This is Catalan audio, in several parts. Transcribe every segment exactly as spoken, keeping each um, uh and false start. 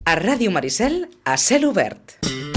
A Ràdio Maricel, a cel obert.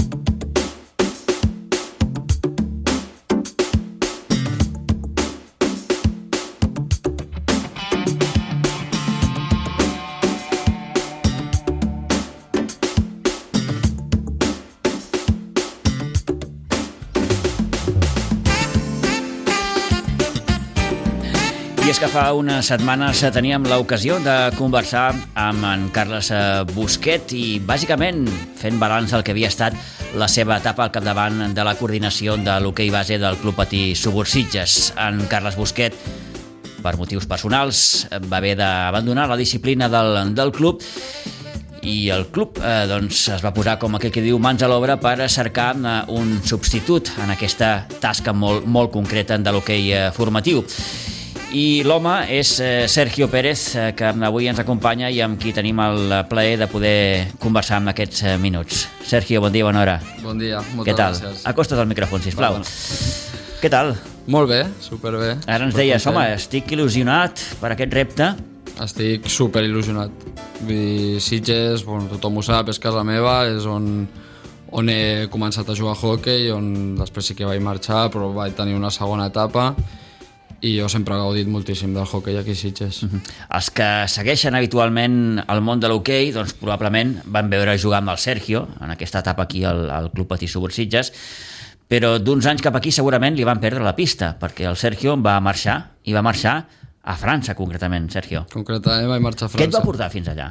I és que fa unes setmanes teníem l'ocasió de conversar amb en Carles Busquet i bàsicament fent balanç del que havia estat la seva etapa al capdavant de la coordinació de l'hoquei base del Club Patí Subursitges. En Carles Busquet, per motius personals, va haver d'abandonar la disciplina del, del club i el club eh, doncs, es va posar, com aquell que diu, mans a l'obra per cercar eh, un substitut en aquesta tasca molt, molt concreta de l'hoquei eh, formatiu. I l'home és eh, Sergio Pérez, eh, que avui ens acompanya i amb qui tenim el plaer de poder conversar en aquests eh, minuts. Sergio, bon dia, bona hora. Bon dia, moltes Què tal? gràcies. Acosta't al micròfon, sisplau. Bueno. Què tal? Molt bé, superbé. Ara ens deies, home, estic il·lusionat per aquest repte. Estic super il·lusionat. Vull dir, Sitges, bueno, tothom ho sap, és casa meva, és on, on he començat a jugar a hoquei, on després sí que vaig marxar, però vaig tenir una segona etapa i jo sempre he gaudit moltíssim del hoquei aquí a Sitges. Uh-huh. Els que segueixen habitualment el món de l'hoquei doncs probablement van veure jugar amb el Sergio en aquesta etapa aquí al, al Club Patí Subursitges, però d'uns anys cap aquí segurament li van perdre la pista, perquè el Sergio va marxar, i va marxar a França concretament, Sergio. Concretament vaig marxar a França. Què et va portar fins allà?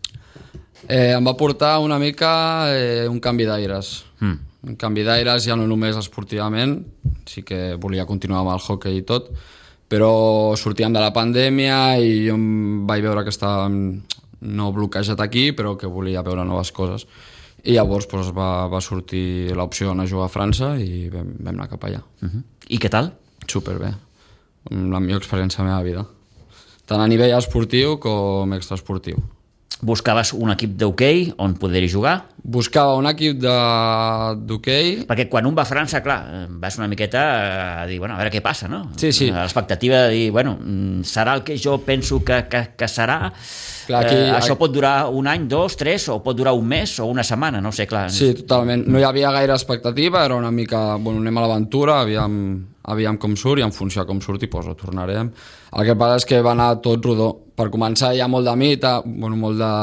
Eh, em va portar una mica eh, un canvi d'aires. Mm. Un canvi d'aires ja no només esportivament, sí que volia continuar amb el hoquei i tot, però sortíem de la pandèmia i jo em vaig veure que estava no bloquejat aquí, però que volia veure noves coses. I llavors doncs, va, va sortir l'opció d'anar a jugar a França i vam, vam anar cap allà. Uh-huh. I què tal? Superbé. La millor experiència de la meva vida. Tant a nivell esportiu com extraesportiu. Buscaves un equip d'hoquei on poder-hi jugar? Buscava un equip d'hoquei. Perquè quan un va a França, clar, vas una miqueta a dir, bueno, a veure què passa, no? Sí, sí. L'expectativa de dir, bueno, serà el que jo penso que, que, que serà? Clar, aquí, eh, això pot durar un any, dos, tres, o pot durar un mes o una setmana, no sé, clar. Sí, totalment. No hi havia gaire expectativa, era una mica, bueno, anem a l'aventura, aviam, aviam com surt i en funció de com surti, doncs ho tornarem. El que passa és que va anar tot rodó. Per començar hi ha molt de mita, bueno, molt de,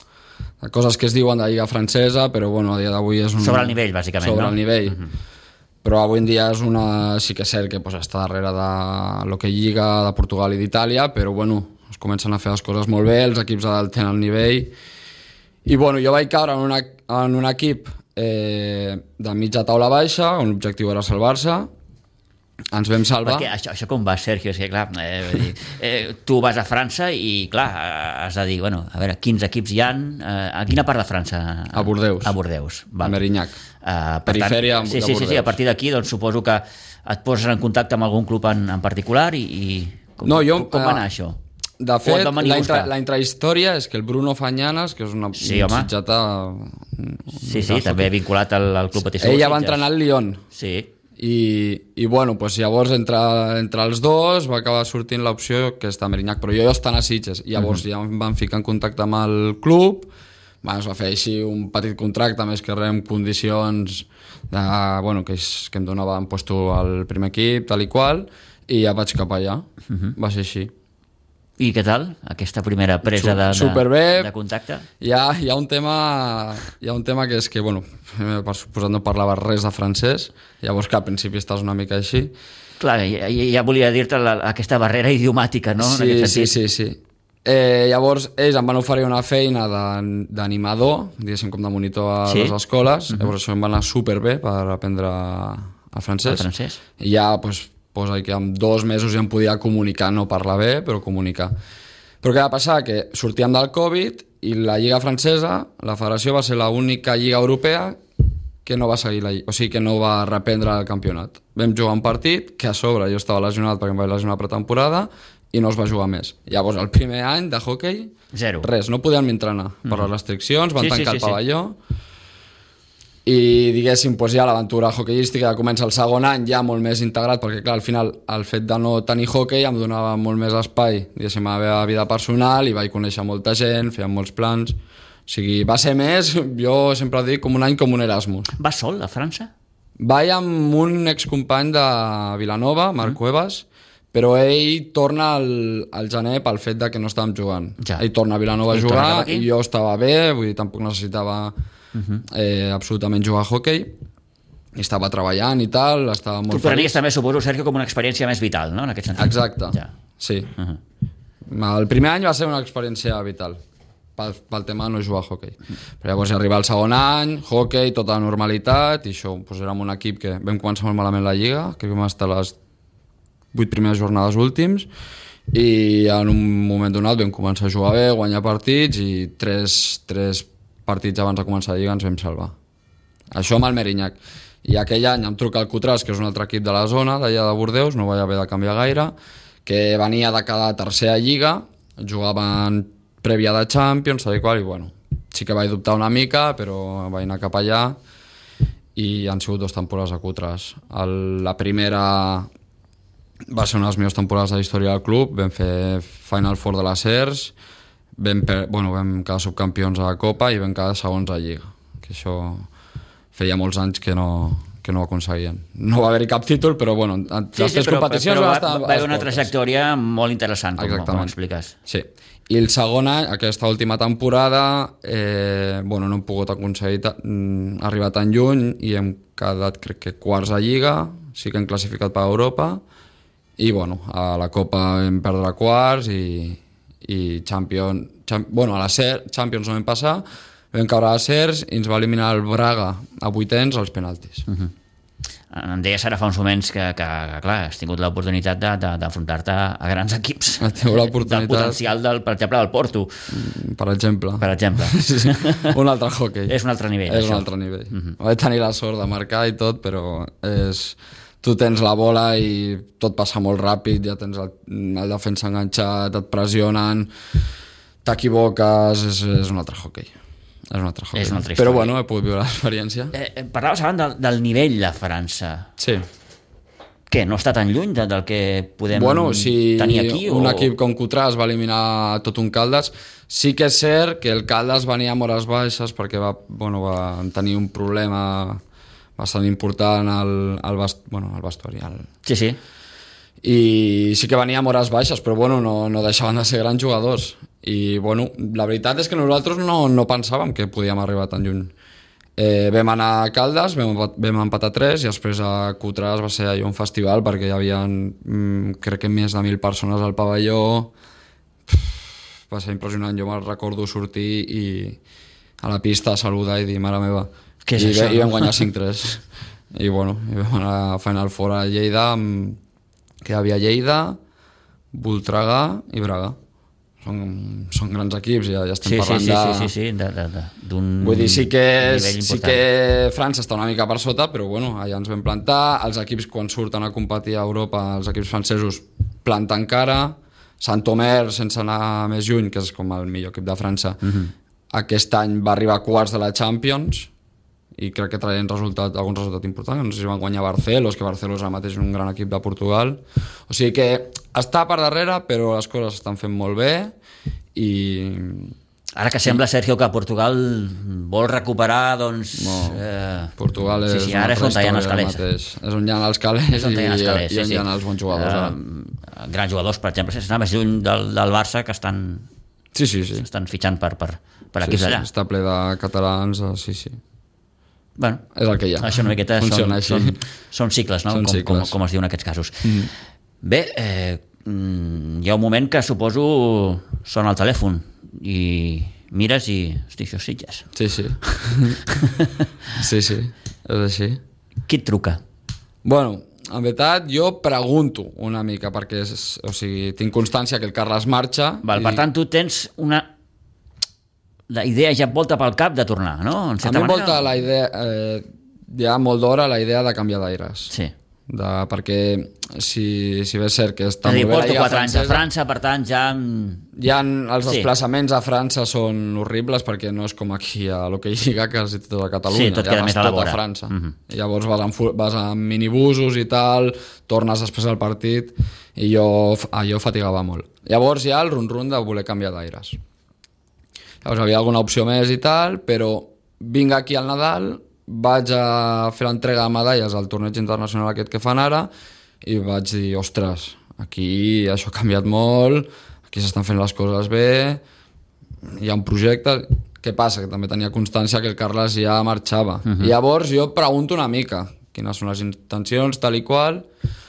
de coses que es diuen de lliga francesa, però bueno, a dia d'avui és un... Sobre el nivell, bàsicament, sobre no? Sobre el nivell. Uh-huh. Però avui en dia és una... sí que és cert que pues, està darrere de lo que lliga de Portugal i d'Itàlia, però bueno, es comencen a fer les coses molt bé, els equips tenen el nivell. I bueno, jo vaig caure en, una, en un equip eh, de mitja taula baixa, on l'objectiu era salvar-se. Ens vam salvar. Perquè això, això com va, Sergio? És que, clar, eh, vull dir, eh, tu vas a França i, clar, has de dir, bueno, a veure, quins equips hi ha, eh, a quina part de França? A Bordeus. A Bordeus, val. A Merinhac. Uh, Perifèria tant, de sí, sí, Bordeus. Sí, sí, a partir d'aquí, doncs, suposo que et poses en contacte amb algun club en, en particular i, i com, no, jo, com, com va anar uh, això? De fet, la, intra, la intrahistòria és que el Bruno Fanyanes, que és una sí, un sitjata... Sí, sí, també vinculat al, al Club Patí Subursitges. Ella va entrenar al Lyon. Sí. I, i bueno, pues llavors entre, entre els dos va acabar sortint l'opció que està a Merinhac, però jo ja estan a Sitges i llavors uh-huh. ja em van ficar en contacte amb el club, bueno, es va fer així un petit contracte, més que res amb condicions de, bueno, que, és, que em donaven puesto al primer equip, tal i qual, i ja vaig cap allà, uh-huh. va ser així. I què tal, aquesta primera presa de, de, de contacte? Hi ha, hi ha un tema hi ha un tema que és que, bueno, per suposat no parlava res de francès, llavors que al principi estàs una mica així. Clar, ja, ja volia dir-te la, aquesta barrera idiomàtica, no? Sí, en aquest sí, sí, sí. Eh, llavors ells em van oferir una feina d'animador, diguéssim com de monitor a sí? les escoles, uh-huh. llavors això em va anar superbé per aprendre el francès. El francès. I ja, doncs, posa que en dos mesos ja em podia comunicar, no parlar bé, però comunicar. Però què va passar? Que sortíem del Covid i la Lliga Francesa, la federació va ser l'única lliga europea que no va seguir la lliga, o sigui que no va reprendre el campionat. Vam jugar un partit, que a sobre jo estava lesionat perquè em vaig lesionar pretemporada, i no es va jugar més. Llavors, el primer any de hoquei, Zero. res, no podíem entrenar mm. per les restriccions, van sí, tancar sí, sí, el pavelló, sí. i diguéssim, doncs ja l'aventura hoqueística comença el segon any ja molt més integrat, perquè clar, al final el fet de no tenir hoquei em donava molt més espai, diguéssim, a la meva vida personal, i vaig conèixer molta gent, fèiem molts plans, sigui, va ser més, jo sempre dic, com un any com un Erasmus. Vas sol a França? Vaig amb un excompany de Vilanova, Marc mm. Cuevas, però ell torna al, al gener pel fet de que no estàvem jugant. Ja. Ell torna a Vilanova a jugar i jo estava bé, vull dir, tampoc necessitava uh-huh. eh, absolutament jugar a hoquei, i estava treballant i tal, estava molt feliç. Tu prenies també, suposo, Sergio, com una experiència més vital, no?, en aquest sentit. Exacte, ja. sí. Uh-huh. El primer any va ser una experiència vital, pel, pel tema de no jugar a hoquei. Però llavors arriba el segon any, hoquei, tota la normalitat, i això, doncs, érem un equip que vam començar molt malament la Lliga, que vam estar les vuit primeres jornades últims, i en un moment donat vam començar a jugar bé, guanyar partits, i tres, tres partits abans de començar la Lliga ens vam salvar. Això amb el Merinhac. I aquell any em truca el Coutras, que és un altre equip de la zona, d'allà de Bordeus, no vaig haver de canviar gaire, que venia de cada tercera Lliga, jugaven prèvia de Champions, tal i qual, i bueno, sí que vaig dubtar una mica, però vaig anar cap allà, i han sigut dues temporades a Coutras. El, la primera va ser una de les millors temporades de la història del club, vam fer Final Four de les E R S, vam, per, bueno, vam quedar subcampions a la Copa i vam quedar segons a Lliga, que això feia molts anys que no, que no ho aconseguien. No va haver-hi cap títol, però bueno, les sí, tres sí, però, competicions però va, estar... Va haver una trajectòria molt interessant, com, com expliques. Sí, i el segon any, aquesta última temporada, eh, bueno, no hem pogut aconseguir ta... arribar tan lluny i hem quedat, crec que, quarts a Lliga, sí que hem classificat per Europa, i bueno, a la Copa vam perdre quarts i, i Champions, Champ, bueno, a la C E R, Champions no vam passar, vam caure a la C E R S i ens va eliminar el Braga a vuitens als penaltis. Uh-huh. Em deies ara fa uns moments que, que, que clar, has tingut l'oportunitat d'enfrontar-te a grans equips del potencial, del, per exemple, del Porto. Per exemple. Per exemple. Sí, sí. Un altre hoquei. És un altre nivell. És això. un altre nivell. Uh-huh. Vaig tenir la sort de marcar i tot, però és... tu tens la bola i tot passa molt ràpid, ja tens el, el defensa enganxat, et pressionen, t'equivoques, és, és un altre hoquei. És un altre hoquei. És una altra Però bueno, he pogut viure l'experiència. Eh, parlaves abans del, del nivell de França. Sí. Què, no està tan lluny de, del que podem bueno, si tenir aquí? Un o... equip com Coutras va eliminar tot un Caldes, sí que és cert que el Caldes venia amb hores baixes perquè va, bueno, va tenir un problema bastant important al, al, bast, bueno, al vestuari. Al... Sí, sí. I sí que venia amb hores baixes, però bueno, no, no deixaven de ser grans jugadors. I bueno, la veritat és que nosaltres no, no pensàvem que podíem arribar tan lluny. Eh, vam anar a Caldes, vam, vam empatar tres, i després a Coutras va ser allò un festival perquè hi havia, mm, crec que més de mil persones al pavelló. Pff, va ser impressionant. Jo me'n recordo sortir i a la pista a saludar i dir, mare meva, què és I, això? I vam guanyar cinc tres. I bueno, i vam anar a Final Four a Lleida, que hi havia Lleida, Voltregà i Braga. Són, són grans equips, ja, ja estem sí, parlant sí, sí, de... Sí, sí, sí, de, de, de, d'un Vull dir, sí que, nivell sí que França està una mica per sota, però bueno, allà ens vam plantar. Els equips, quan surten a competir a Europa, els equips francesos planten cara. Sant-Omer, sense anar més lluny, que és com el millor equip de França, uh-huh. aquest any va arribar a quarts de la Champions, i crec que traien resultat, algun resultat important. No sé si van guanyar Barcelos, que Barcelos ara mateix és un gran equip de Portugal. O sigui que està per darrere, però les coses estan fent molt bé. I ara que sembla, Sergio, que Portugal vol recuperar, doncs... No, eh... Portugal és, sí, sí, ara és on hi ha els calés. És on hi ha els calés i, i, calés, i on sí, hi ha sí. els bons jugadors. Uh, grans jugadors, per exemple, sense anar més lluny del, del Barça, que estan, sí, sí, sí. estan fitxant per, per, per sí, equips sí, d'allà. Està ple de catalans, sí, sí. Bueno, és el que hi ha. Això una miqueta són, són, són cicles, no? Són com, cicles. Com, com es diu en aquests casos. Mm. Bé, eh, hi ha un moment que suposo sona el telèfon i mires i... Hosti, això és Sitges. Sí, sí. sí, sí, és així. Qui et truca? Bueno, en veritat, jo pregunto una mica, perquè és, o sigui, tinc constància que el Carles marxa... Val, i... Per tant, tu tens una... La idea ja et volta pel cap de tornar, no? En a mi em volta la idea, eh, ja molt d'hora, la idea de canviar d'aires. Sí. De, perquè si, si bé és cert que està és a dir, molt bé la porto Lliga quatre anys a francesa, França, per tant ja... ja els sí. desplaçaments a França són horribles perquè no és com aquí a l'Hockey Lliga, que és tot a Catalunya, sí, tot ja queda vas més a la tot vora. a França. Uh-huh. Llavors vas en, vas en minibusos i tal, tornes després al partit, i jo, allò fatigava molt. Llavors hi ha el run-run de voler canviar d'aires. Llavors havia alguna opció més i tal, però vinc aquí al Nadal, vaig a fer l'entrega de medalles al torneig internacional aquest que fan ara i vaig dir, ostres, aquí això ha canviat molt, aquí s'estan fent les coses bé, hi ha un projecte. Què passa? Que també tenia constància que el Carles ja marxava. Uh-huh. I llavors jo pregunto una mica quines són les intencions, tal i qual,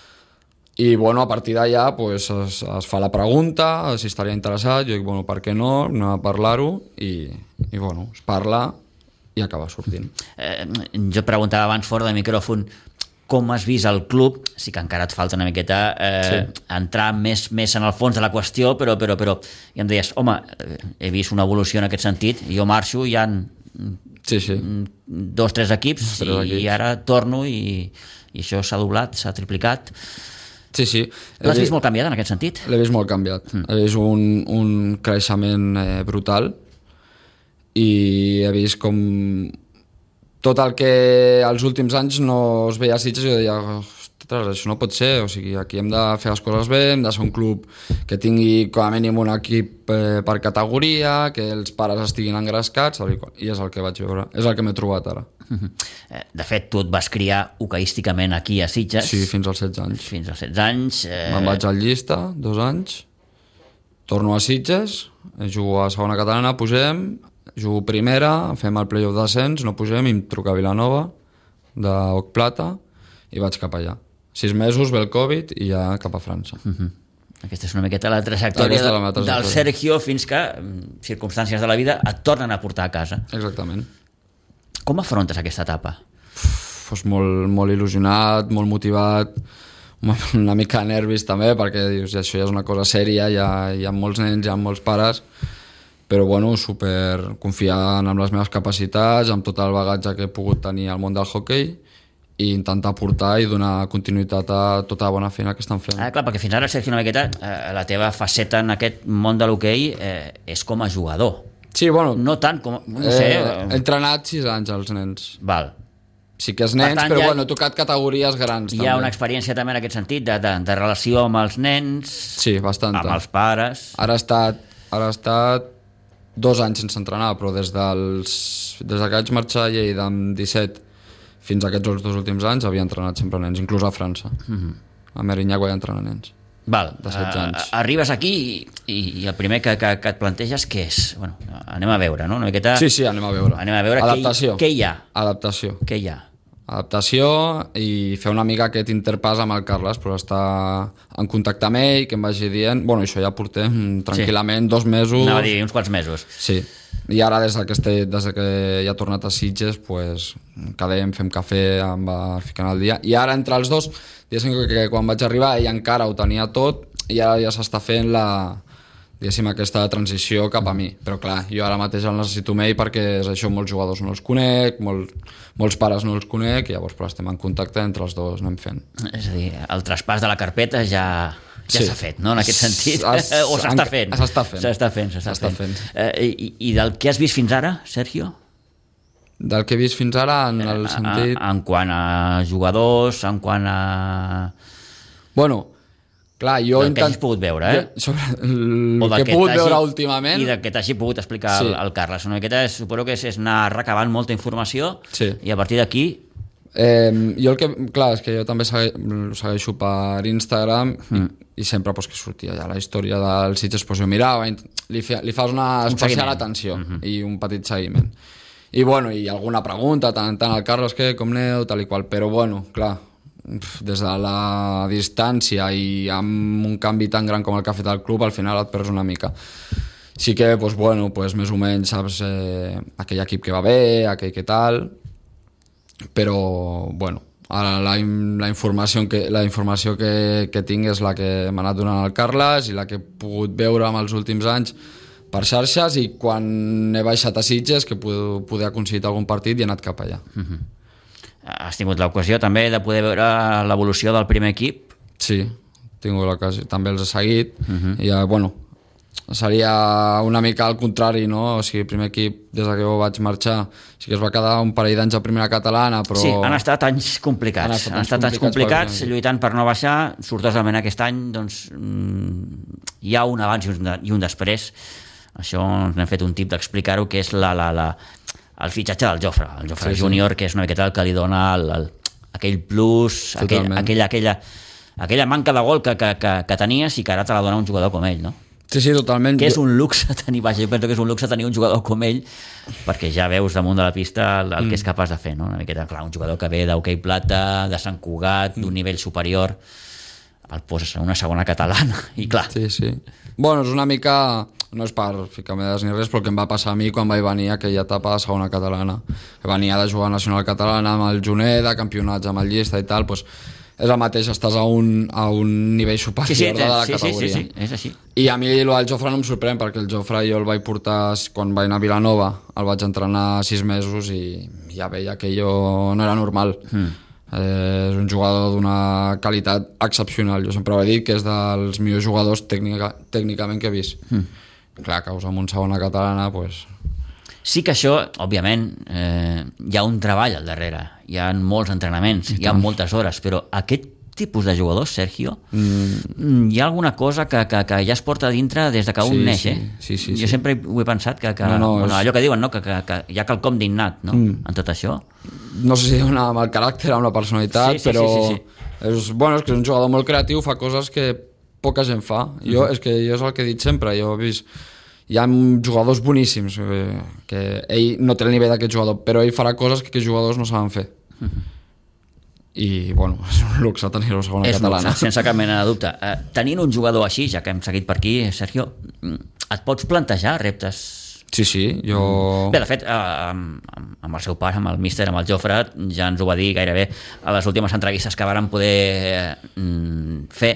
i bueno, a partir d'allà pues, es, es fa la pregunta, si estaria interessat, jo dic, bueno, per què no, anem a parlar-ho, i, i bueno, es parla i acaba sortint. Eh, jo et preguntava abans fora de micròfon com has vist el club, sí que encara et falta una miqueta eh, sí. entrar més, més en el fons de la qüestió, però, però, però i em deies, home, he vist una evolució en aquest sentit, jo marxo, hi ha sí, sí. dos, tres equips, tres i, equips. I ara torno i, i això s'ha doblat, s'ha triplicat. Sí, sí. L'has vist molt canviat en aquest sentit? L'he vist molt canviat. Mm. He vist un, un creixement eh, brutal i he vist com tot el que als últims anys no es veia a Sitges i jo deia, ostres, això no pot ser, o sigui, aquí hem de fer les coses bé, hem de ser un club que tingui com a mínim un equip eh, per categoria, que els pares estiguin engrescats, i és el que vaig veure, és el que m'he trobat ara. De fet, tu et vas criar hoqueísticament aquí a Sitges. Sí, fins als setze anys. Fins als setze anys. Eh... Me'n vaig al Llista, dos anys, torno a Sitges, jugo a segona catalana, pugem, jugo primera, fem el playoff d'ascens, no pugem, i em truca Vilanova, d'Oc Plata, i vaig cap allà. Sis mesos, ve el Covid, i ja cap a França. Uh-huh. Aquesta és una miqueta la trajectòria de, la del Sergio fins que circumstàncies de la vida et tornen a portar a casa. Exactament. Com afrontes aquesta etapa? Pues molt, molt il·lusionat, molt motivat, una mica de nervis també, perquè dius, això ja és una cosa sèria, hi ha, hi ha molts nens, hi ha molts pares, però bueno, super confiant en les meves capacitats, amb tot el bagatge que he pogut tenir al món del hoquei, i intentar portar i donar continuïtat a tota la bona feina que estan fent. Ah, clar, perquè fins ara, Sergio, una miqueta, eh, la teva faceta en aquest món de l'hoquei eh, és com a jugador. Sí, bueno... No tant com... No sé, eh, he entrenat sis anys als nens. Val. Sí que és nens, tant, però ha, bueno, he tocat categories grans. Hi també. Ha una experiència també en aquest sentit, de, de, de relació amb els nens... Sí, bastanta. Amb els pares... Ara ha estat, ara ha estat dos anys sense entrenar, però des, dels, des que vaig marxar a Lleida amb disset fins a aquests dos últims anys havia entrenat sempre nens, inclús a França. Mm-hmm. A Merinyà hi entrena nens. Val. De setze anys. Uh, arribes aquí i, i el primer que, que, que et planteges què és? Bueno, anem a veure, no? Una miqueta... Sí, sí, anem a veure. Anem a veure Adaptació. Què, hi, què hi ha. Adaptació. Què hi ha? Adaptació i fer una mica aquest interpàs amb el Carles, però estar en contacte amb ell, que em vagi dient... Bueno, això ja portem tranquil·lament sí. dos mesos... Anava a dir, uns quants mesos. Sí. I ara, des que, este, des que ja ha tornat a Sitges, pues, quedem, fem cafè, em va ficant al dia. I ara, entre els dos, diguéssim que quan vaig arribar ell encara ho tenia tot i ara ja s'està fent la, diguéssim, aquesta transició cap a mi. Però clar, jo ara mateix el necessito amb ell perquè és això, molts jugadors no els conec, molt, molts pares no els conec, i llavors però estem en contacte entre els dos, anem fent. És a dir, el traspàs de la carpeta ja... ja s'ha sí. fet, no?, en aquest sentit. Es, o s'està fent. S'està fent. S'està fent, s'està fent. fent. Eh, i, I del que has vist fins ara, Sergio? Del que he vist fins ara, en el eh, sentit... En, en quant a jugadors, en quant a... Bueno, clar, jo... Del intent... que hagis pogut veure, eh? Jo, sobre el o que he pogut veure últimament... I del que t'hagi pogut explicar sí. el, el Carles. Una miqueta, suposo que és anar recabant molta informació sí. i a partir d'aquí... Eh, jo el que, clar, és que jo també segue, segueixo per Instagram mm. i, i sempre pues, que sortia ja la història dels Sitges, pues, jo mirava, li, fi, li fas una un especial seguiment. Atenció mm-hmm. i un petit seguiment. I bueno, i alguna pregunta, tant, tant al Carles que com aneu, tal i qual, però bueno, clar, des de la distància i amb un canvi tan gran com el que ha fet el club, al final et perds una mica. Sí que, pues, bueno, pues, més o menys saps eh, aquell equip que va bé, aquell que tal... però bueno, ara la, la informació, que, la informació que, que tinc és la que m'ha anat donant el Carles i la que he pogut veure en els últims anys per xarxes, i quan he baixat a Sitges que puc, poder aconseguir algun partit i he anat cap allà. Uh-huh. Has tingut l'ocasió també de poder veure l'evolució del primer equip? Sí, he tingut l'ocasió, també els he seguit. Uh-huh. I bueno, seria una mica al contrari, no? O sigui, el primer equip, des que jo vaig marxar, sí que es va quedar un parell d'anys a primera catalana, però... Sí, han estat anys complicats. Han estat, han estat anys complicats, complicats lluitant per no baixar. Sortosament aquest any, doncs, hi ha un abans i un, de, i un després Això n'hem fet un tip d'explicar-ho, que és la, la, la, el fitxatge del Jofre, el Jofre sí, Júnior, sí. Que és una miqueta el que li dona el, el, aquell plus, aquell, aquella, aquella, aquella manca de gol que, que, que, que tenies i que ara te la dona un jugador com ell, no? Sí, sí, totalment. Que és un luxe tenir, vaja, jo penso que és un luxe tenir un jugador com ell, perquè ja veus damunt de la pista el, el mm. que és capaç de fer, no? Una miqueta, clar, un jugador que ve d'Hoquei Plata, de Sant Cugat, d'un nivell superior, el poses en una segona catalana, i clar. Sí, sí. Bueno, és una mica, no és per ficar medalles ni res, però el que em va passar a mi quan vaig venir a aquella etapa de segona catalana. Que venia de jugar a Nacional Catalana amb el Juneda, campionats amb el Llista i tal, doncs és el mateix, estàs a un, a un nivell superior sí, sí, de la sí, categoria. Sí, sí, sí, és així. I a mi el Jofre no em sorprèn, perquè el Jofre jo el vaig portar quan vaig anar a Vilanova, el vaig entrenar sis mesos i ja veia que jo no era normal. Mm. Eh, és un jugador d'una qualitat excepcional. Jo sempre he dit que és dels millors jugadors tècnica, tècnicament que he vist. Mm. Clar, que us amb un segona catalana, doncs... Sí que això, òbviament, eh, hi ha un treball al darrere, hi ha molts entrenaments, hi ha moltes hores, però aquest tipus de jugadors, Sergio, mm. hi ha alguna cosa que, que, que ja es porta a dintre des de que un sí, neix, sí, eh? Sí, sí, jo sí. sempre ho he pensat, que, que no, no, bueno, és... allò que diuen, no? que, que, que hi ha quelcom d'innat, no? Mm. en tot això. No sé si una amb el caràcter, amb la personalitat, sí, sí, però sí, sí, sí. És, bueno, és que és un jugador molt creatiu, fa coses que poca gent fa. Jo, mm. és que jo és el que he dit sempre, jo he vist... Hi ha jugadors boníssims, eh, que ell no té el nivell d'aquest jugador, però ell farà coses que aquests jugadors no saben fer. Mm-hmm. I, bueno, és un luxe tenir-ho a segona és catalana. Luxe, sense cap mena de dubte. Uh, tenint un jugador així, ja que hem seguit per aquí, Sergio, et pots plantejar reptes? Sí, sí, jo... Bé, de fet, uh, amb, amb el seu pare, amb el míster, amb el Jofre, ja ens ho va dir gairebé a les últimes entrevistes que varen poder uh, fer,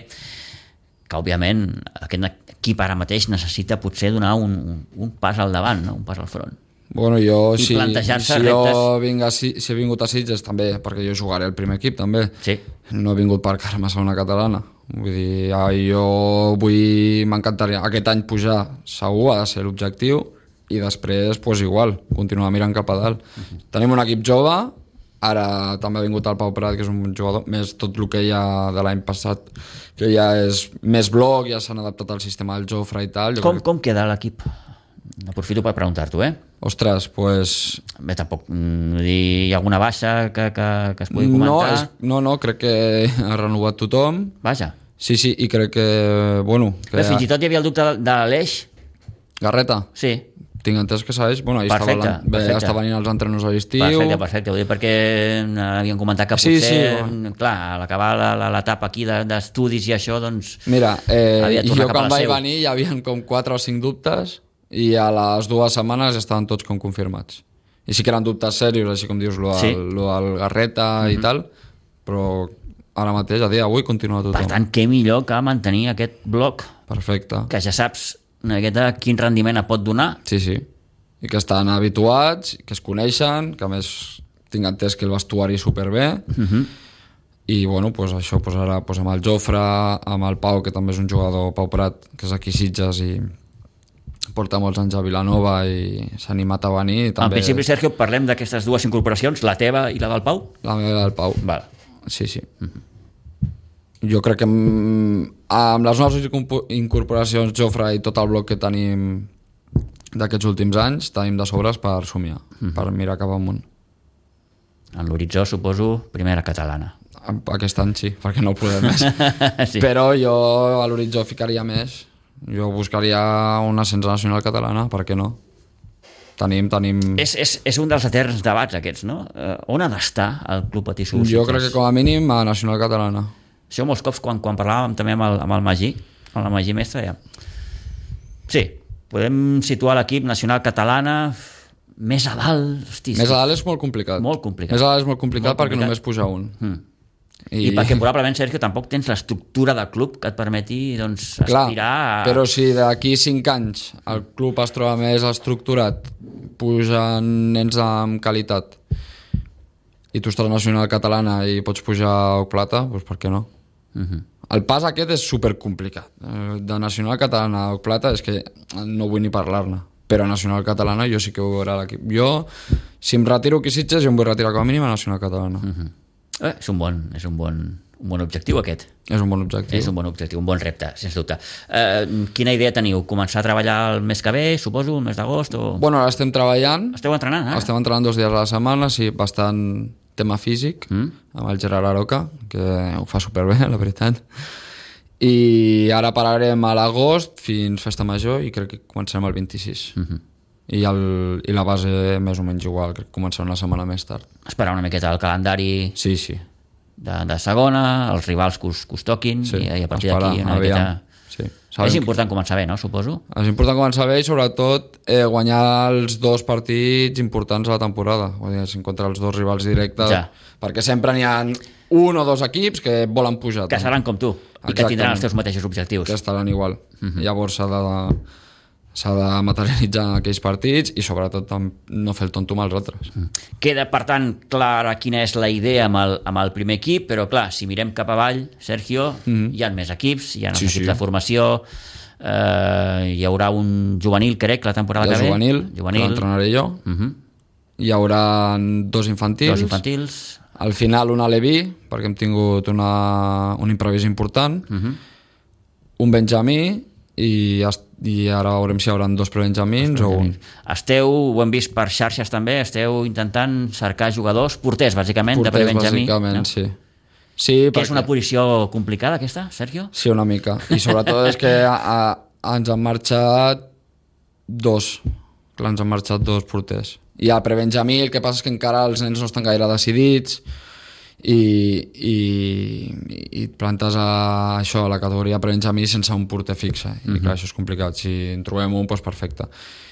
que òbviament aquest equip ara mateix necessita potser donar un, un pas al davant, no? Un pas al front. Bueno, jo, I si, plantejar-se si reptes... jo vinc a, si, si he vingut a Sitges també, perquè jo jugaré el primer equip també, sí. No he vingut per quedar-me a segona catalana. Vull dir, jo vull, m'encantaria aquest any pujar, segur, ha de ser l'objectiu, i després, pues, igual, continuar mirant cap a dalt. Uh-huh. Tenim un equip jove, ara també ha vingut el Pau Prat, que és un jugador, més tot el que hi ha de l'any passat, que ja és més bloc, ja s'han adaptat al sistema del Jofre i tal. Com, que... com queda l'equip? Aprofito per preguntar-t'ho, eh? Ostres, pues... Bé, tampoc, mm, dir, hi ha alguna baixa que, que, que es pugui comentar? No, és, no, no, crec que ha renovat tothom. Vaja. Sí, sí, i crec que, bueno... Que Bé, fins i tot hi havia el dubte de l'Aleix. Garreta? Sí. Tinc entès que segueix, bueno, ahir perfecte, estava, bé, perfecte. està venint els entrenos a l'estiu. Perfecte, perfecte, ho dic perquè havien comentat que sí, potser, sí, clar, a l'acabar l'etapa aquí d'estudis i això, doncs... Mira, eh, jo quan vaig seu. venir hi havia com quatre o cinc dubtes i a les dues setmanes estaven tots com confirmats. I sí que eren dubtes serios, així com dius, lo, sí. el, lo del Garreta mm-hmm. i tal, però ara mateix, a dia d'avui, continua tothom. Per tant, què millor que mantenir aquest bloc. Perfecte. Que ja saps una miqueta quin rendiment et pot donar. Sí, sí. I que estan habituats, que es coneixen, que a més tinc entès que el vestuari superbé, uh-huh. i bueno, pues això pues ara pues amb el Jofre, amb el Pau, que també és un jugador, Pau Prat, que és aquí a Sitges i porta molts anys a Vilanova i s'ha animat a venir. També... En principi, Sergio, parlem d'aquestes dues incorporacions, la teva i la del Pau? La meva i la del Pau. Val. Sí, sí. Uh-huh. Jo crec que amb, amb les noves incorporacions, Jofre i tot el bloc que tenim d'aquests últims anys, tenim de sobres per somiar, mm. per mirar cap amunt. En l'horitzó, suposo, primera catalana. Aquest any sí, perquè no podem més. sí. Però jo a l'horitzó ficaria més. Jo buscaria una ascens nacional catalana, per què no? Tenim, tenim... És, és, és un dels eterns debats aquests, no? Uh, on ha d'estar el Club Patí Sitges? Jo crec que com a mínim a nacional catalana. Això molts cops, quan, quan parlàvem també amb el, amb el Magí, amb el Magí mestre, ja... Sí, podem situar l'equip nacional catalana més a dalt. Hosti, més a dalt és molt complicat. Molt complicat. Més a dalt és molt complicat, molt molt perquè complicat. només puja un. Mm. I... I perquè probablement, Sergio, tampoc tens l'estructura del club que et permeti doncs, Clar, aspirar a... Però si d'aquí cinc anys el club es troba més estructurat, pugen nens amb qualitat i tu estàs nacional catalana i pots pujar a Plata, doncs per què no? Uh-huh. El pas aquest és supercomplicat. De nacional catalana a Plata és que no vull ni parlar-ne. Però a nacional catalana jo sí que ho veurà l'equip. Jo, si em retiro aquí a Sitges, jo em vull retirar com a mínim a nacional catalana. Uh-huh. eh, és un bon, és un bon Un bon objectiu, aquest. És un bon objectiu. És un bon objectiu, un bon repte, sens dubte. Eh, quina idea teniu? Començar a treballar el mes que ve, suposo, el mes d'agost? O... Bueno, ara estem treballant. Esteu entrenant, ara? Estem entrenant dos dies a la setmana, sí, bastant tema físic, Mm. amb el Gerard Aroca, que ho fa superbé, la veritat. I ara pararem a l'agost fins Festa Major i crec que començarem el vint-i-sis. Mhm. I, el, I la base més o menys igual, crec que començarà una setmana més tard. Esperar una miqueta el calendari Sí, sí. de, de segona, els rivals que us, que us toquin, sí. i, i a partir Esperar, d'aquí una aviam. miqueta... Sí. És important començar bé, no? Suposo. És important començar bé i sobretot eh, guanyar els dos partits importants a la temporada, contra els dos rivals directes, Ja. perquè sempre n'hi ha un o dos equips que volen pujar. Que seran com tu, i que tindran els teus mateixos objectius. Que estaran igual. Uh-huh. Llavors s'ha de, s'ha de materialitzar aquells partits i sobretot no fer el tonto amb els altres. Uh-huh. Queda, per tant, clara quina és la idea amb el, amb el primer equip, però clar, si mirem cap avall, Sergio, uh-huh. hi ha més equips, hi ha els Sí, equips sí. de formació, eh, hi haurà un juvenil, crec, la temporada Hi ha que ve. juvenil, juvenil. que l'entrenaré jo. Uh-huh. Hi haurà dos infantils. Dos infantils. Al final una Leví, perquè hem tingut una, un imprevist important, Uh-huh. un Benjamí i, i ara veurem si hi haurà dos prebenjamins o un. Esteu, ho hem vist per xarxes també, esteu intentant cercar jugadors, porters, bàsicament, Porters, de prebenjamí. bàsicament, no? sí. Sí, Que perquè... és una posició complicada, aquesta, Sergio? Sí, una mica. I sobretot és que a, a, ens han marxat dos. Clar, ens han marxat dos porters. I a prebenjamí el que passa és que encara els nens no estan gaire decidits i, i, i et plantes a això, a la categoria prebenjamí sense un porter fixe. I Mhm. clar, això és complicat. Si en trobem un, doncs perfecte.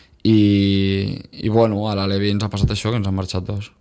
I, i bueno, a la Levi ens ha passat això, que ens han marxat dos.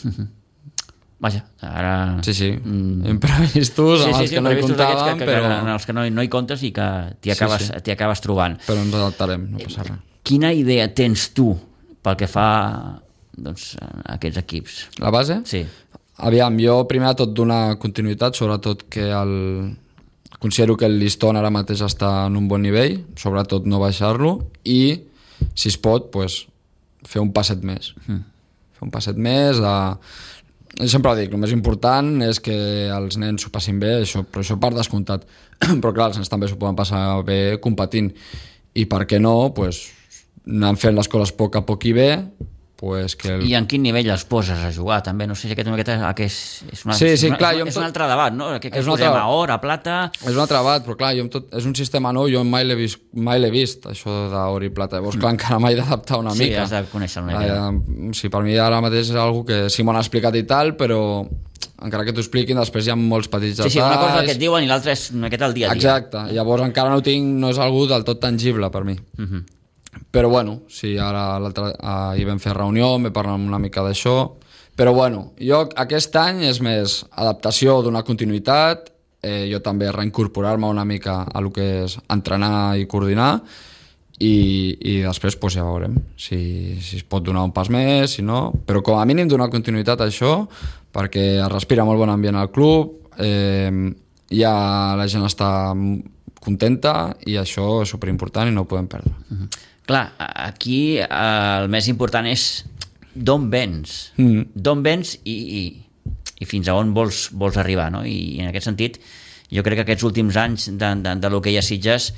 Vaja, ara... Sí, sí, Mm. imprevistos, Sí, amb sí, els sí, que no hi imprevistos d'aquests comptàvem, que, que, però, que, en els que no, no hi comptes i que t'hi Sí, acabes, sí. t'hi acabes trobant. però ens adaptarem, no passa res. Quina idea tens tu pel que fa doncs, a aquests equips? La base? Sí. Aviam, jo primer de tot donar continuïtat, sobretot que el... considero que el listón ara mateix està en un bon nivell, sobretot no baixar-lo, i si es pot, pues, fer un passet més. Mm. Fer un passet més de... Jo sempre ho dic, el més important és que els nens s'ho passin bé, això, però això per descomptat. Però clar, els nens també s'ho poden passar bé competint. I per què no, pues, anant fent les coses a poc a poc i bé, pues que el... I en quin nivell els poses a jugar, també? No sé si aquest una miqueta que és, és, una, Sí, sí, és, una, clar, és, jo una, amb és un tot- altre debat, no? Que, que És és un posem altre- a or, a plata... És un altre debat, però clar, jo amb tot, és un sistema nou, jo mai l'he vist, mai l'he vist això d'or i plata. Llavors, clar, encara m'he d'adaptar una Sí, mica. has de conèixer una mica. Ah, sí, per mi ara mateix és algo que sí m'ho han explicat i tal, però encara que t'ho expliquin, després hi ha molts petits Sí, detalls. sí, una cosa que et diuen i l'altra és una miqueta el dia a dia. Exacte, llavors encara no ho tinc, no és algú del tot tangible per mi. Uh -huh. Però bueno, sí, ara l'altre- ahir vam fer reunió, vam parlar una mica d'això, però bueno, jo aquest any és més adaptació d'una continuïtat, eh, jo també reincorporar-me una mica a lo que és entrenar i coordinar, i, i després pues, ja veurem si, si es pot donar un pas més, si no, però com a mínim donar continuïtat a això, perquè es respira molt bon ambient al club, eh, ja la gent està contenta i això és superimportant i no ho podem perdre. Uh -huh. Clar, aquí eh, el més important és d'on vens, Mm. d'on vens i, i, i fins a on vols, vols arribar, no? I en aquest sentit jo crec que aquests últims anys de, de, de l'hoquei a Sitges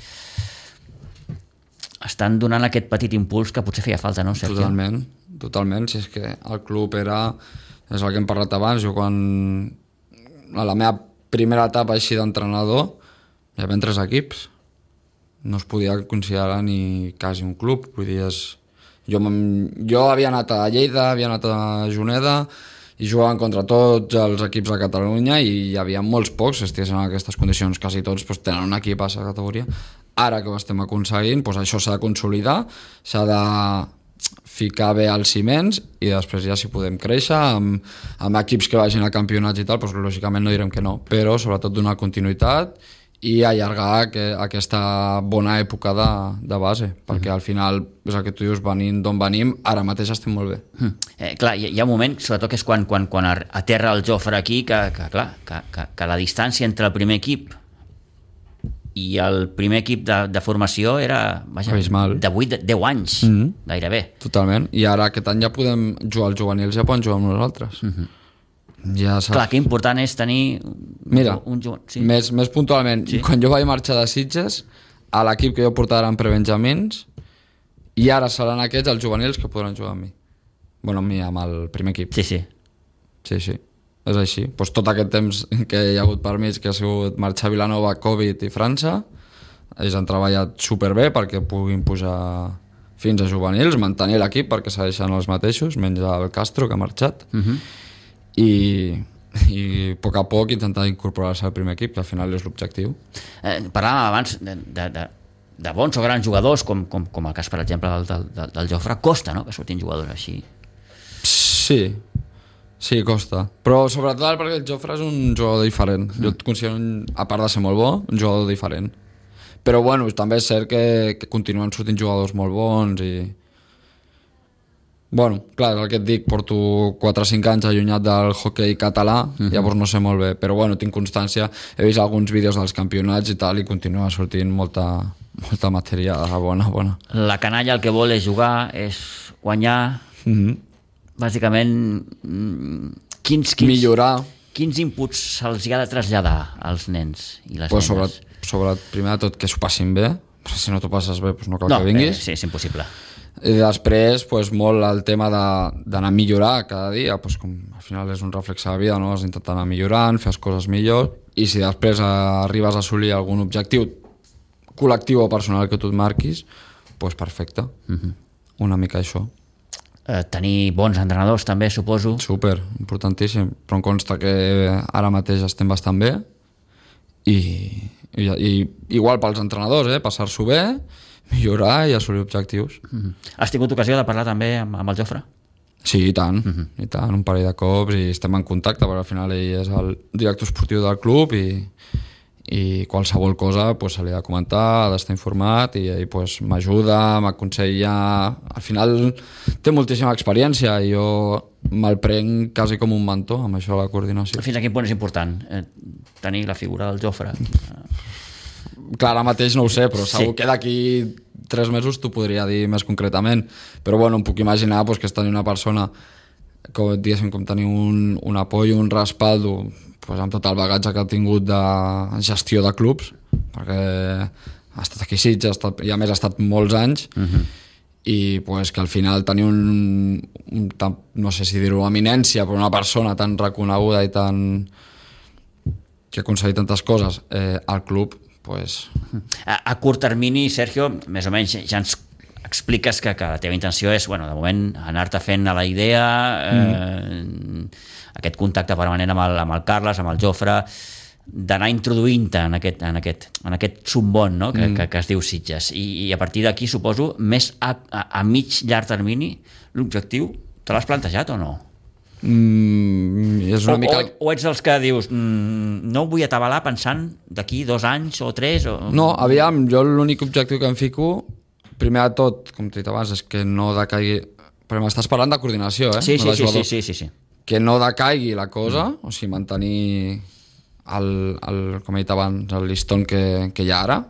estan donant aquest petit impuls que potser feia falta, no, Sergio? Totalment, totalment, si és que el club era, és el que hem parlat abans, jo quan a la meva primera etapa així d'entrenador hi havia tres equips, no es podia considerar ni quasi un club, vull dir, és... jo, jo havia anat a Lleida, havia anat a Juneda i jugaven contra tots els equips de Catalunya i hi havia molts pocs que estiguessin en aquestes condicions, quasi tots doncs, tenen un equip a la categoria. Ara que ho estem aconseguint, doncs això s'ha de consolidar, s'ha de ficar bé als ciments i després ja si podem créixer amb, amb equips que vagin a campionats i tal, doncs lògicament no direm que no, però sobretot donar continuïtat i allargar que, aquesta bona època de, de base, perquè al final és el que tu dius, venint d'on venim, ara mateix estem molt bé. Mm. Eh, clar, hi, hi ha un moment, sobretot que és quan, quan, quan aterra el Jofre aquí, que, que, clar, que, que, que la distància entre el primer equip i el primer equip de, de formació era vaja, Abismal. de vuit, deu anys, Mhm. gairebé. Totalment, i ara aquest any ja podem jugar als juvenils, ja poden jugar amb nosaltres. Mhm. ja saps. Clar, que important és tenir Mira, un jugador... Sí. més, més puntualment, sí. Quan jo vaig marxar de Sitges, a l'equip que jo portava eren prebenjamins, i ara seran aquests els juvenils que podran jugar amb mi. Bueno, amb mi, amb el primer equip. Sí, sí. Sí, sí, és així. Pues tot aquest temps que hi ha hagut per mig, que ha sigut marxar a Vilanova, Covid i França, ells han treballat superbé perquè puguin pujar fins a juvenils, mantenir l'equip perquè segueixen els mateixos, menys el Castro, que ha marxat, uh-huh. i, i a poc a poc intentar incorporar-se al primer equip, que al final és l'objectiu. Eh, parlàvem abans de, de, de, de bons o grans jugadors, com, com, com el cas, per exemple, del, del, del Jofre. Costa, no?, que surtin jugadors així. Sí, sí, costa. Però sobretot perquè el Jofre és un jugador diferent. Mm. Jo et considero, un, a part de ser molt bo, un jugador diferent. Però bueno, també és cert que, que continuen sortint jugadors molt bons i... Bueno, clar, el que et dic, porto quatre o cinc anys allunyat del hoquei català, mm-hmm. llavors no sé molt bé, però bueno, tinc constància, he vist alguns vídeos dels campionats i tal, i continua sortint molta, molta matèria bona, bona. La canalla el que vol és jugar, és guanyar, mm-hmm. bàsicament, quins, quins, millorar. Quins inputs se'ls hi ha de traslladar als nens i les pues nenes? Sobre, sobre, primer de tot, que s'ho passin bé, però si no t'ho passes bé, pues no cal no, que vinguis. Eh, sí, és impossible. I després, pues, molt el tema d'anar a millorar cada dia, pues, com al final és un reflex de la vida, no? Has d'intentar anar millorant, fer les coses millor, i si després arribes a assolir algun objectiu col·lectiu o personal que tu et marquis, pues perfecte. Uh-huh. Una mica això. Eh, tenir bons entrenadors també, suposo. Super, importantíssim, però em consta que ara mateix estem bastant bé i, i, i igual pels entrenadors, eh? Passar-s'ho bé, millorar i assolir objectius. Mm-hmm. Has tingut ocasió de parlar també amb, amb el Jofre? Sí, i tant, mm-hmm. i tant, un parell de cops i estem en contacte, perquè al final ell és el director esportiu del club i, i qualsevol cosa pues, se li ha de comentar, ha d'estar informat i ell pues, m'ajuda, m'aconsella. Al final té moltíssima experiència i jo me'l prenc quasi com un mentor amb això de la coordinació. Fins a quin punt és important eh, tenir la figura del Jofre? Clar, ara mateix no ho sé, però segur sí. que d'aquí tres mesos t'ho podria dir més concretament, però bueno, em puc imaginar pues, que és tenir una persona com, diguéssim, com tenir un, un apoyo, un respaldo pues, amb tot el bagatge que ha tingut de gestió de clubs, perquè ha estat aquí a Sitges, ha estat, i a més ha estat molts anys, uh-huh. i pues, que al final tenir un, un no sé si dir-ho eminència, però una persona tan reconeguda i tan que ha aconseguit tantes coses eh, al club, pues... A, a curt termini, Sergio, més o menys ja ens expliques que, que la teva intenció és, bueno, de moment, anar-te fent a la idea, eh, mm. aquest contacte permanent amb el, amb el Carles, amb el Jofre, d'anar introduint-te en aquest, en aquest, en aquest subbon, no? que, mm. que, que es diu Sitges. I, i a partir d'aquí, suposo, més a, a, a mig llarg termini, l'objectiu, te l'has plantejat o no? Mm, és una o, mica... o, o ets dels que dius mm, no ho vull atabalar pensant d'aquí dos anys o tres o... No, aviam, jo l'únic objectiu que em fico primer de tot, com t'he dit abans, és que no decaigui, però m'estàs parlant de coordinació, eh? Sí, sí, no sí, sí, sí, sí, sí. Que no decaigui la cosa, mm. o sigui, mantenir el, el, com he dit abans, el listón que, que hi ha ara,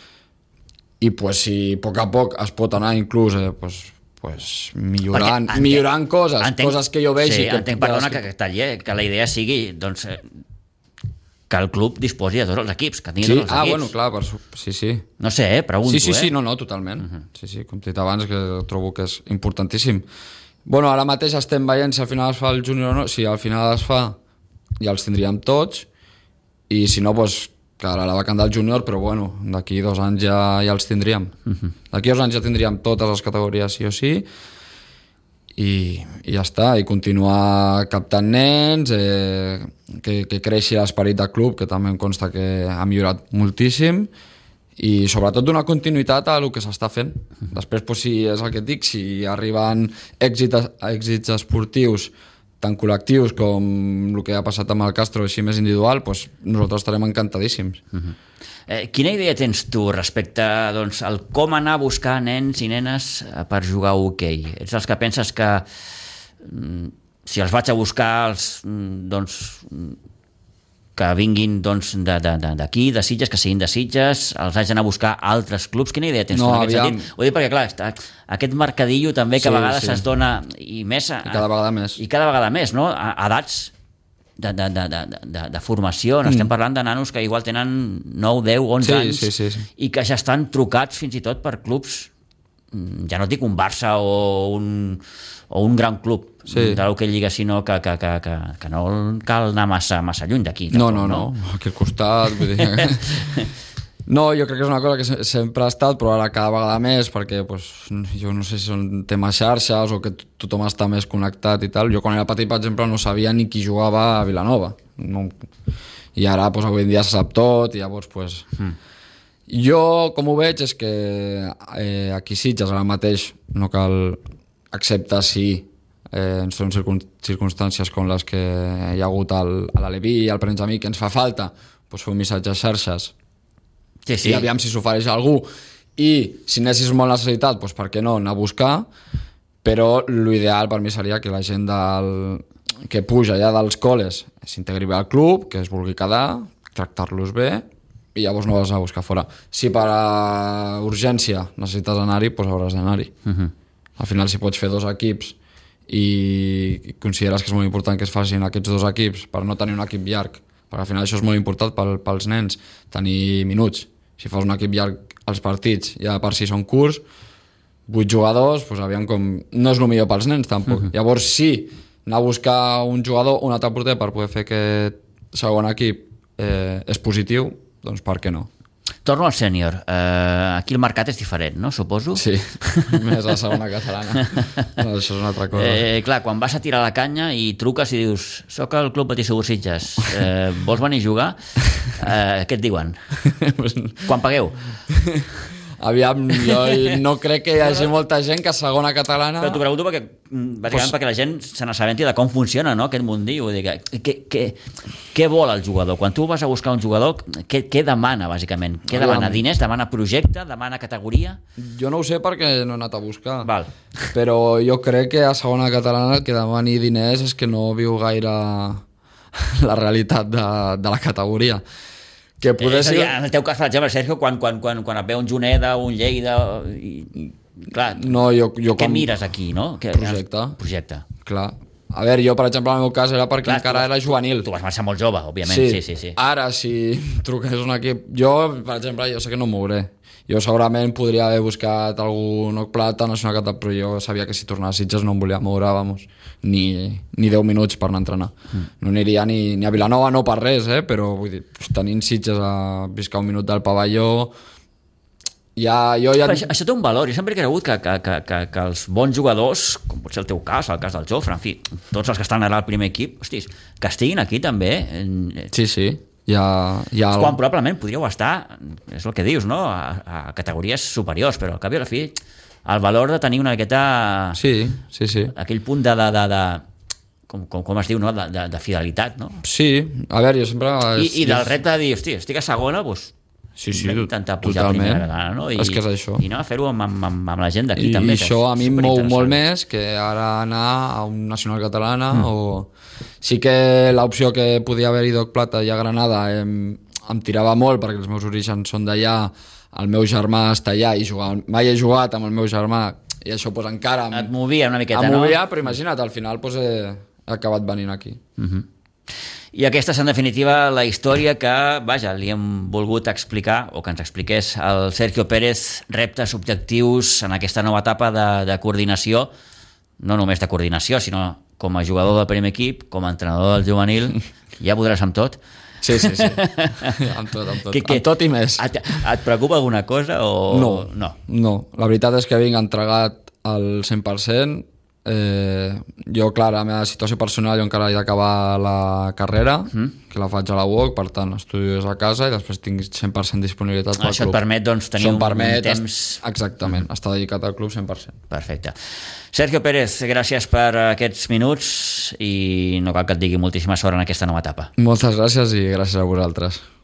i pues, si a poc a poc es pot anar inclús eh, pues, pues, millorant, entenc, millorant coses, entenc, coses que jo vegi. Sí, que, entenc, perdona que, que, talli, eh, que la idea sigui doncs, eh, que el club disposi de tots els equips, que tingui sí? tots els ah, equips. bueno, clar, per su... sí, sí. No sé, eh, pregunto. Sí, sí, sí, eh? no, no, totalment. Uh-huh. Sí, sí, com t'he dit abans, que trobo que és importantíssim. Bueno, ara mateix estem veient si al final es fa el júnior o no, si al final es fa ja els tindríem tots, i si no, doncs, que ara la vacant del júnior, però bueno, d'aquí dos anys ja, ja els tindríem. Uh-huh. D'aquí dos anys ja tindríem totes les categories sí o sí, i, i ja està, i continuar captant nens, eh, que, que creixi l'esperit de club, que també em consta que ha millorat moltíssim, i sobretot donar continuïtat a el que s'està fent. Després, doncs, si és el que et dic, si arriben èxits, èxits esportius tan col·lectius com el que ha passat amb el Castro, així més individual, doncs nosaltres estarem encantadíssims. Uh-huh. eh, quina idea tens tu respecte doncs, al com anar a buscar nens i nenes per jugar a hoquei? Ets dels que penses que mm, si els vaig a buscar els, doncs, que vinguin doncs, d'aquí, de, de, de Sitges, que siguin de Sitges, els haig d'anar a buscar a altres clubs? Quina idea tens no, tu en aquest aviam. sentit? Ho dic perquè, clar, està, aquest mercadillo també que sí, a vegades sí. es dona, i més... A, I cada vegada més. I cada vegada més, no? A, a edats de, de, de, de, de, de formació, no mm. estem parlant de nanos que igual tenen nou, deu, onze sí, anys sí, sí, sí. i que ja estan trucats fins i tot per clubs, ja no et dic un Barça o un, o un gran club sí. de l'Hockey Lliga, sinó que, que, que, que, que no cal anar massa, massa lluny d'aquí. No, no, no, no, aquí al costat, vull dir... No, jo crec que és una cosa que sempre ha estat, però ara cada vegada més, perquè pues, jo no sé si són temes xarxes o que tothom està més connectat i tal. Jo quan era petit, per exemple, no sabia ni qui jugava a Vilanova. No. I ara, pues, avui en dia se sap tot, i llavors, pues... Mm. Jo, com ho veig, és que eh, aquí Sitges ara mateix no cal, excepte si eh, són circun circumstàncies com les que hi ha hagut al, a l'Aleví i al Benjamí, que ens fa falta, pues, fer un missatge a xarxes. Sí, sí. I aviam si s'ofereix algú i si n'essis molt necessitat, doncs per què no, anar a buscar, però l'ideal per mi seria que la gent del... que puja ja dels col·les s'integri bé al club, que es vulgui quedar, tractar-los bé i llavors no vas a buscar fora. Si per a urgència necessites anar-hi, doncs hauràs d'anar-hi. Uh-huh. Al final, si pots fer dos equips i consideres que és molt important que es facin aquests dos equips per no tenir un equip llarg, perquè al final això és molt important pel, pels nens, tenir minuts. Si fas un equip llarg als partits, ja per si són curts, vuit jugadors, doncs aviam com... no és el millor pels nens, tampoc. Uh-huh. Llavors, sí, anar a buscar un jugador, un altre porter, per poder fer aquest segon equip eh, és positiu, doncs per què no? Torno al sènior. Uh, aquí el mercat és diferent, no? Suposo? Sí, més a la segona catalana. No, això és una altra cosa. Eh, clar, quan vas a tirar la canya i truques i dius soc el Club Betis Segur Sitges, eh, vols venir a jugar? Eh, què et diuen? Quan pagueu? Aviam, jo no crec que hi hagi molta gent que a segona catalana... Però t'ho pregunto perquè, bàsicament pues... perquè la gent se n'assabenti de com funciona, no?, aquest mundillo. Vull dir, que, que, que, què vol el jugador? Quan tu vas a buscar un jugador, què, què demana, bàsicament? Què demana? Diners? Demana projecte? Demana categoria? Jo no ho sé perquè no he anat a buscar. Val. Però jo crec que a segona catalana el que demani diners és que no viu gaire la realitat de, de la categoria. Que poder ser... En el teu cas, per exemple, Sergio, quan, quan, quan, quan et ve un Juneda, un Lleida... I, i, clar, no, jo, jo què com... mires aquí, no? Que, projecte. Projecte. Clar. A veure, jo, per exemple, en el meu cas era perquè clar, encara tu, era juvenil. Tu vas marxar molt jove, òbviament. Sí. Sí, sí, sí. Ara, si truqués un equip... Jo, per exemple, jo sé que no em mouré. Jo segurament podria haver buscat algun Oc Plata, Nacional Català, però jo sabia que si tornava a Sitges no em volia moure, vamos, ni, ni deu minuts per anar a entrenar. Mm. No aniria ni, ni a Vilanova, no per res, eh? Però vull dir, tenint Sitges a viscar un minut del pavelló... Ja, jo ja... Això, això té un valor. Jo sempre he cregut que, que, que, que, que els bons jugadors, com pot ser el teu cas, el cas del Jofre, en fi, tots els que estan ara al primer equip, hostis, que estiguin aquí també... Sí, sí. Ja, ja... Quan probablement podríeu estar, és el que dius, no?, a, a categories superiors, però al cap i a la fi el valor de tenir una miqueta... Sí, sí, sí. Aquell punt de... de, de, de com, com, com es diu, no?, de, de, de fidelitat, no? Sí, a veure, jo sempre... I, i del repte de dir, hosti, estic a segona, doncs... Sí, sí, intentar pujar totalment. A primera vegada, no? I, és que és això. I no, fer-ho amb, amb, amb, amb la gent d'aquí també. I això a mi em mou molt més que ara anar a un Nacional Catalana mm. o... Sí que l'opció que podia haver-hi d'Oc Plata i a Granada em, em tirava molt perquè els meus orígens són d'allà, el meu germà està allà i jugava, mai he jugat amb el meu germà i això pues, encara... Em, et movia una miqueta, no? Em movia, no? però imagina't, al final pues, he, he acabat venint aquí. Mhm. I aquesta és, en definitiva, la història que, vaja, li hem volgut explicar, o que ens expliqués el Sergio Pérez, reptes, objectius en aquesta nova etapa de, de coordinació, no només de coordinació, sinó com a jugador del primer equip, com a entrenador del juvenil, ja podràs amb tot. Sí, sí, sí, amb tot, amb tot, que, que, amb tot i més. Et, et preocupa alguna cosa o... No, no, no, la veritat és que vinc entregat al cent per cent. Eh, jo, clar, la meva situació personal jo encara he d'acabar la carrera mm. que la faig a la U O C, per tant estudio des a casa i després tinc cent per cent disponibilitat pel Això club. Et permet doncs, tenir un, permet, un temps... Exactament, mm. estar dedicat al club cent per cent. Perfecte. Sergio Pérez, gràcies per aquests minuts i no cal que et digui moltíssima sort en aquesta nova etapa. Moltes gràcies i gràcies a vosaltres.